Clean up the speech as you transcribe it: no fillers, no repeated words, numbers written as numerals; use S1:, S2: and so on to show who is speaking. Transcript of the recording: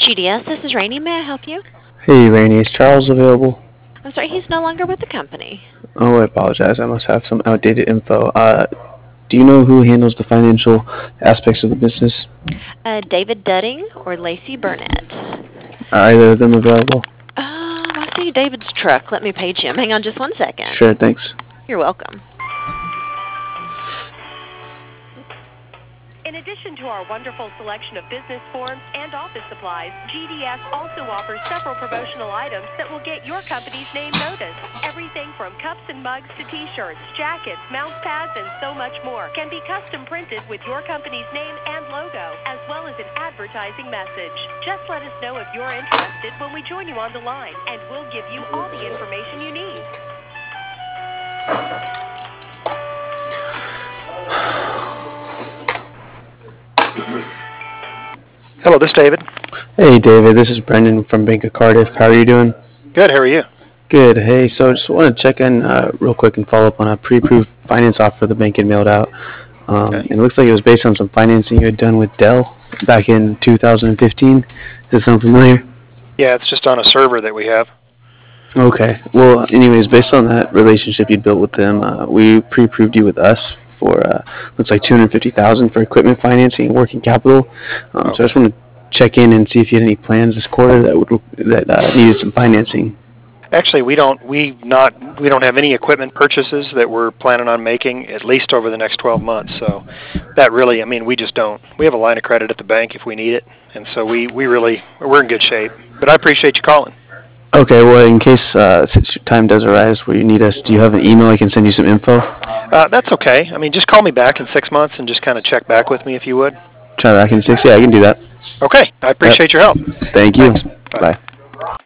S1: GDS, this is Rainey. May I help you?
S2: Hey, Rainey, is Charles available?
S1: I'm sorry, he's no longer with the company.
S2: Oh, I apologize. I must have some outdated info. Do you know who handles the financial aspects of the business?
S1: David Dudding or Lacey Burnett?
S2: Are either of them available?
S1: I see David's truck. Let me page him. Hang on just one second.
S2: Sure, thanks.
S1: You're welcome.
S3: In addition to our wonderful selection of business forms and office supplies, GDS also offers several promotional items that will get your company's name noticed. Everything from cups and mugs to t-shirts, jackets, mouse pads, and so much more can be custom printed with your company's name and logo, as well as an advertising message. Just let us know if you're interested when we join you on the line, and we'll give you all the information you need.
S4: Hello, this is David.
S2: Hey, David, this is Brendan from Bank of Cardiff. How are you doing?
S4: Good, how are you?
S2: Good. Hey, so I just want to check in real quick and follow up on a pre-approved finance offer the bank had mailed out.
S4: Okay.
S2: It looks like it was based on some financing you had done with Dell back in 2015. Does that sound familiar?
S4: Yeah, it's just on a server that we have.
S2: Okay. Well, anyways, based on that relationship you built with them, we pre-approved you with us for looks like $250,000 for equipment financing and working capital. So I just want to check in and see if you had any plans this quarter that needed some financing.
S4: Actually, we don't have any equipment purchases that we're planning on making at least over the next 12 months. So that really, we just don't. We have a line of credit at the bank if we need it, and so we're in good shape. But I appreciate you calling.
S2: Okay, well, in case since time does arise where you need us, do you have an email I can send you some info?
S4: That's okay. Just call me back in 6 months and just kind of check back with me if you would.
S2: Try back in 6. Yeah, I can do that.
S4: Okay, I appreciate your help.
S2: Thank you.
S4: Thanks. Bye.
S2: Bye.